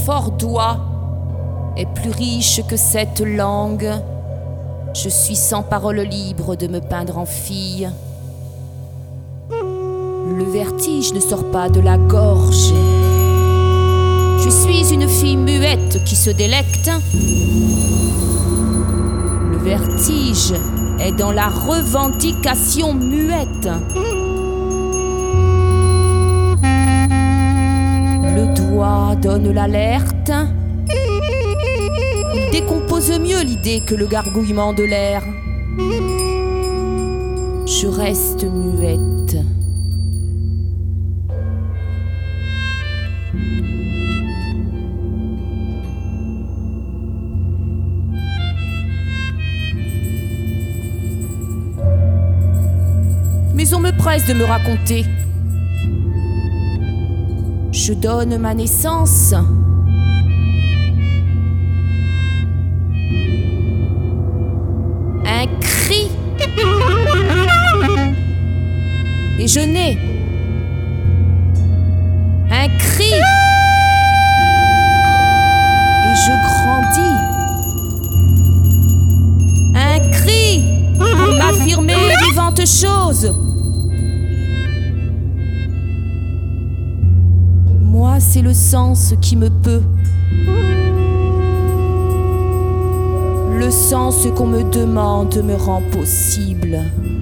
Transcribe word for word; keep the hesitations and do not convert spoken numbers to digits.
fort doigt est plus riche que cette langue. Je suis sans parole libre de me peindre en fille. Le vertige ne sort pas de la gorge. Je suis une fille muette qui se délecte. Le vertige est dans la revendication muette. Le doigt donne l'alerte. Il décompose mieux l'idée que le gargouillement de l'air. Je reste muette. Mais on me presse de me raconter. Je donne ma naissance. Un cri. Et je nais. Un cri. Et je grandis. Un cri pour m'affirmer vivantes choses. Moi, c'est le sens qui me peut. Le sens qu'on me demande me rend possible.